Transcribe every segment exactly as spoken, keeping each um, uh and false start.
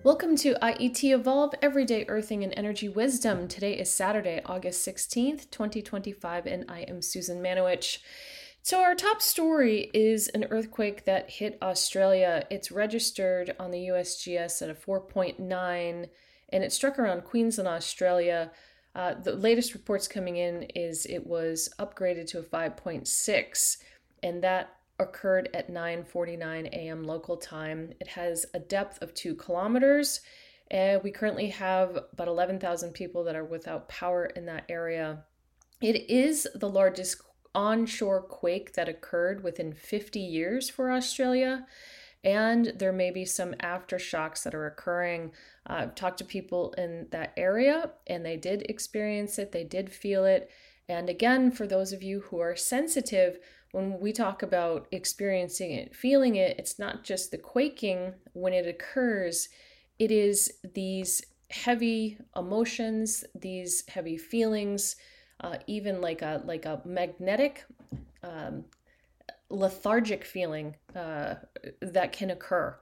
Welcome to I E T Evolve Everyday Earthing and Energy Wisdom. Today is Saturday, August sixteenth, twenty twenty-five, and I am Susan Manowich. So our top story is an earthquake that hit Australia. It's registered on the U S G S at a four point nine, and it struck around Queensland, Australia. Uh, the latest reports coming in is it was upgraded to a five point six, and that occurred at nine forty-nine a.m. local time. It has a depth of two kilometers, and we currently have about eleven thousand people that are without power in that area. It is the largest onshore quake that occurred within fifty years for Australia, and there may be some aftershocks that are occurring. Uh, I've talked to people in that area, and they did experience it, they did feel it. And again, for those of you who are sensitive, when we talk about experiencing it, feeling it, it's not just the quaking when it occurs, it is these heavy emotions, these heavy feelings, uh, even like a like a magnetic, um, lethargic feeling uh, that can occur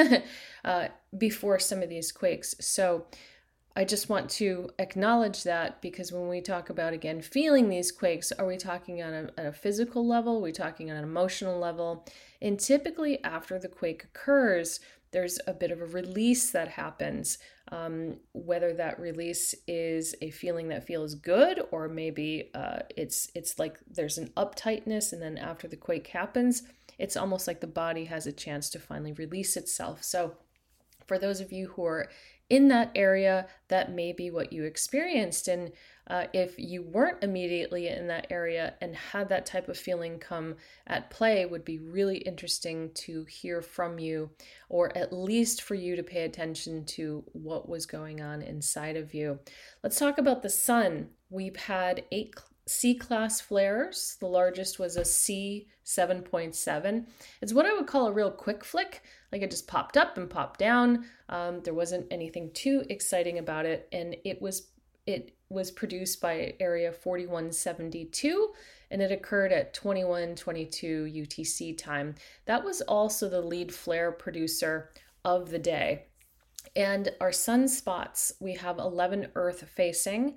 uh, before some of these quakes. So I just want to acknowledge that, because when we talk about, again, feeling these quakes, are we talking on a, at a physical level? Are we talking on an emotional level? And typically after the quake occurs, there's a bit of a release that happens, um, whether that release is a feeling that feels good, or maybe uh, it's it's like there's an uptightness, and then after the quake happens, it's almost like the body has a chance to finally release itself. So for those of you who are in that area, that may be what you experienced. And uh, if you weren't immediately in that area and had that type of feeling come at play, would be really interesting to hear from you, or at least for you to pay attention to what was going on inside of you. Let's talk about the sun. We've had eight C-class flares. The largest was a C seven point seven. It's what I would call a real quick flick. Like, it just popped up and popped down. Um, there wasn't anything too exciting about it, and it was it was produced by Area forty-one seventy-two, and it occurred at twenty-one twenty-two U T C time. That was also the lead flare producer of the day. And our sunspots, we have eleven Earth facing.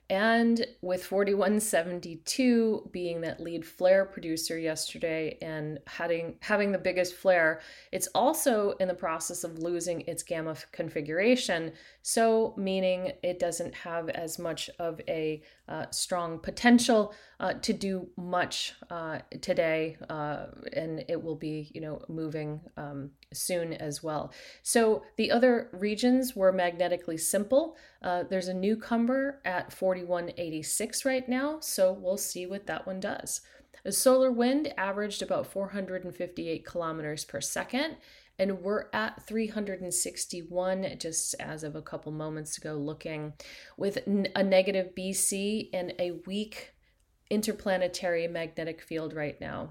And with forty-one seventy-two being that lead flare producer yesterday and having, having the biggest flare, it's also in the process of losing its gamma configuration. So meaning it doesn't have as much of a uh, strong potential uh, to do much uh, today. Uh, and it will be, you know, moving um, soon as well. So the other regions were magnetically simple. Uh, there's a newcomer at forty-one eighty-six right now, so we'll see what that one does. The solar wind averaged about four hundred fifty-eight kilometers per second, and we're at three hundred sixty-one just as of a couple moments ago, looking with a negative B C and a weak interplanetary magnetic field right now.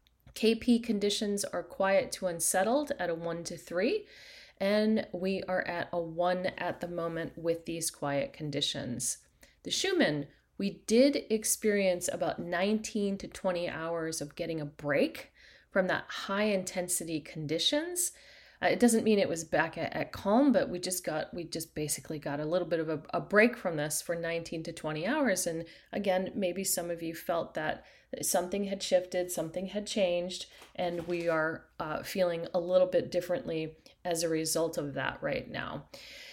K P conditions are quiet to unsettled at a one to three. And we are at a one at the moment with these quiet conditions. The Schumann, we did experience about nineteen to twenty hours of getting a break from that high intensity conditions. Uh, it doesn't mean it was back at, at calm, but we just got, we just basically got a little bit of a, a break from this for nineteen to twenty hours. And again, maybe some of you felt that something had shifted, something had changed, and we are uh, feeling a little bit differently as a result of that right now.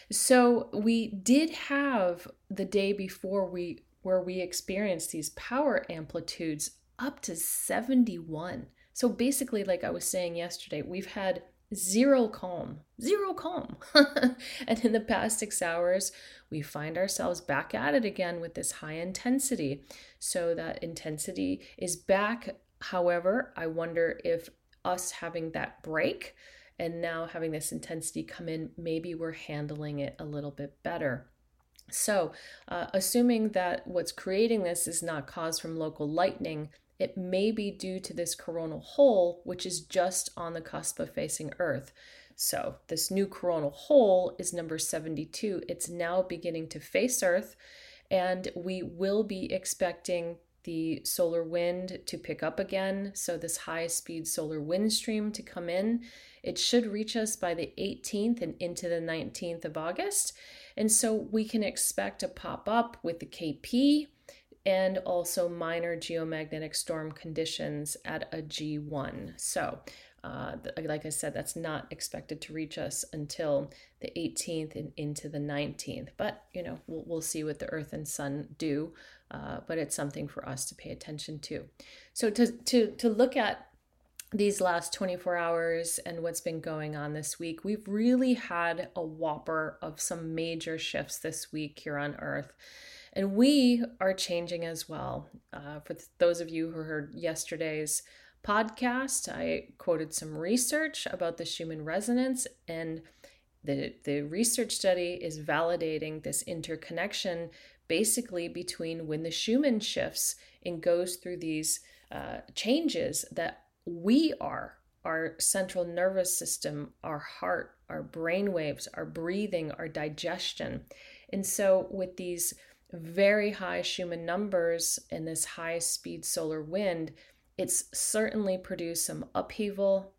So we did have the day before we where we experienced these power amplitudes up to seventy-one. So basically, like I was saying yesterday, we've had zero calm, zero calm. And in the past six hours, we find ourselves back at it again with this high intensity. So that intensity is back. However, I wonder if us having that break and now having this intensity come in, maybe we're handling it a little bit better. So uh, assuming that what's creating this is not caused from local lightning, it may be due to this coronal hole, which is just on the cusp of facing Earth. So this new coronal hole is number seventy-two. It's now beginning to face Earth, and we will be expecting the solar wind to pick up again. So this high speed solar wind stream to come in. It should reach us by the eighteenth and into the nineteenth of August. And so we can expect to pop up with the K P and also minor geomagnetic storm conditions at a G one. So uh, like I said, that's not expected to reach us until the eighteenth and into the nineteenth. But, you know, we'll, we'll see what the Earth and Sun do. Uh, but it's something for us to pay attention to. So to, to, to look at these last twenty-four hours and what's been going on this week, we've really had a whopper of some major shifts this week here on Earth. And we are changing as well. Uh, for th- those of you who heard yesterday's podcast, I quoted some research about the Schumann resonance, and the, the research study is validating this interconnection basically between when the Schumann shifts and goes through these uh, changes that we are, our central nervous system, our heart, our brain waves, our breathing, our digestion. And so with these very high Schumann numbers and this high speed solar wind, it's certainly produced some upheaval.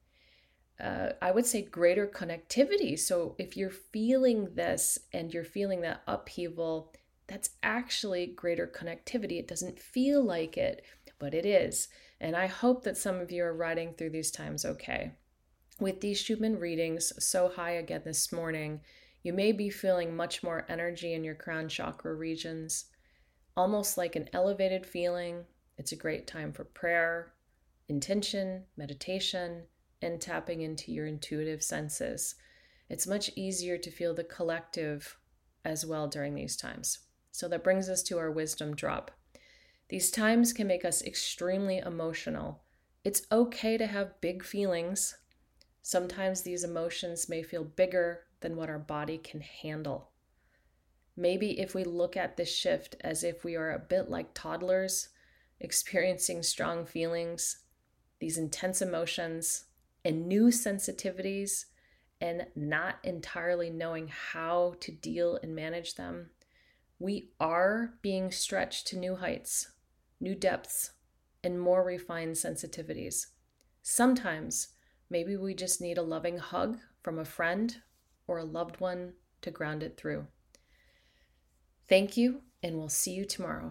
Uh, I would say greater connectivity. So if you're feeling this and you're feeling that upheaval, that's actually greater connectivity. It doesn't feel like it, but it is. And I hope that some of you are riding through these times okay. With these Schumann readings so high again this morning, you may be feeling much more energy in your crown chakra regions, almost like an elevated feeling. It's a great time for prayer, intention, meditation, and tapping into your intuitive senses. It's much easier to feel the collective as well during these times. So that brings us to our wisdom drop. These times can make us extremely emotional. It's okay to have big feelings. Sometimes these emotions may feel bigger than what our body can handle. Maybe if we look at this shift as if we are a bit like toddlers, experiencing strong feelings, these intense emotions, and new sensitivities, and not entirely knowing how to deal and manage them, we are being stretched to new heights, new depths, and more refined sensitivities. Sometimes, maybe we just need a loving hug from a friend or a loved one to ground it through. Thank you, and we'll see you tomorrow.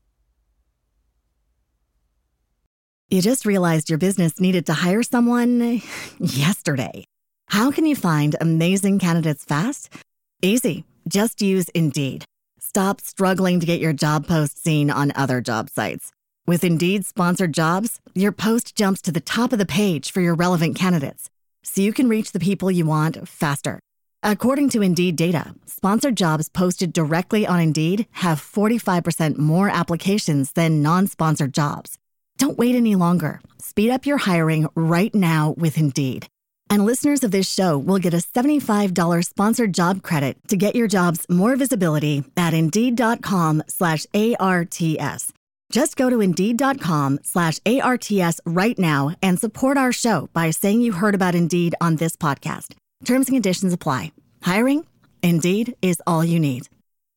You just realized your business needed to hire someone yesterday. How can you find amazing candidates fast? Easy. Just use Indeed. Stop struggling to get your job post seen on other job sites. With Indeed sponsored jobs, your post jumps to the top of the page for your relevant candidates, so you can reach the people you want faster. According to Indeed data, sponsored jobs posted directly on Indeed have forty-five percent more applications than non-sponsored jobs. Don't wait any longer. Speed up your hiring right now with Indeed. And listeners of this show will get a seventy-five dollars sponsored job credit to get your jobs more visibility at Indeed.com slash ARTS. Just go to Indeed.com slash ARTS right now and support our show by saying you heard about Indeed on this podcast. Terms and conditions apply. Hiring? Indeed is all you need.